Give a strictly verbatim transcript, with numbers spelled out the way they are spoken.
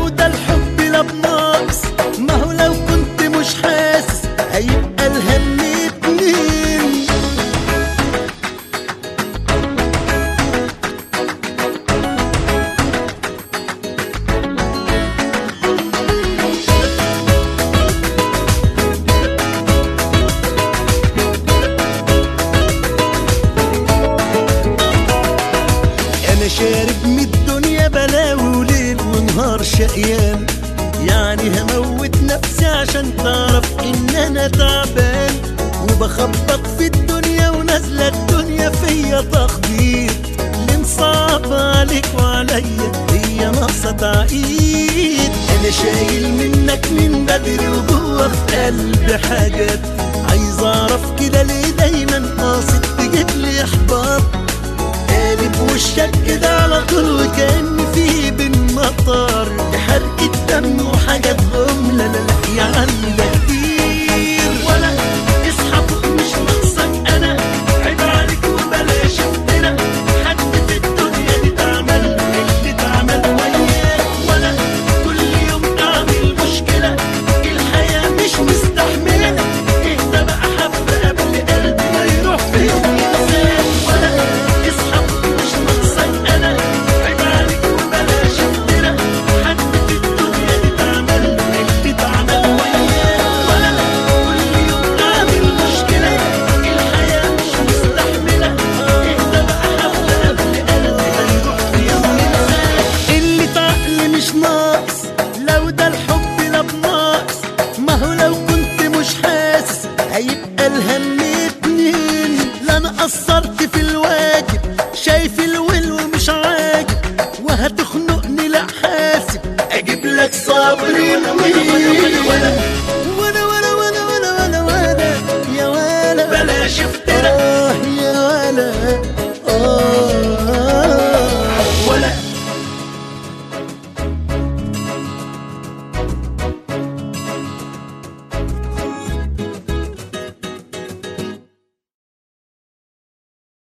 لو ده الحب لا بناقص، ما هو لو كنت مش حاسس هيبقى الهم اتنين. انا شارب من الدنيا بلاوي وليل ونهار شقيان، يعني هموت نفسي عشان تعرف ان انا تعبان، وبخبط في الدنيا ونازله الدنيا فيا تخبيط. اللي مصعب عليك وعليا هي ناقصه تعقيد. انا شايل منك من بدري وجوه في قلبي حاجات، عايز اعرف كده ليه دايما قاصد تجيب لي احباط. قالب وشك كده على طول وكأن في بالمطر، حرق الدم وحاجات غم. لا لا لا يا عم ده كتير. ولا اصحى فوق مش ناقصك انا، عيب عليك وبلاش افتنا. حد في الدنيا دي تعمل اللي تعمل وياك، ولا كل يوم تعمل مشكلة. الحياة مش مستحملة، اهدى بقى حبة قبل قلبي ما يروح في يوم ينساك. ولا اصحى فوق مش ناقصك انا، عيب عليك وبلاش افتنا. حد في الدنيا دي تعمل اللي تعمل وياك، ولا كل يوم تعمل مشكلة. الحياة مش مستحملة، اهدى بقى حبة قبل قلبي ما يروح في يوم ينساك. اللي تعقل مش ناقص، لو ده الحب لا بناقص، ما هو لو كنت مش حاسس هيبقى الهم اتنين. لا انا قصرت في الواجب، شايف الول ومش عاجب، وهتخنقني لا حاسب اجيب لك صبري منين. ولا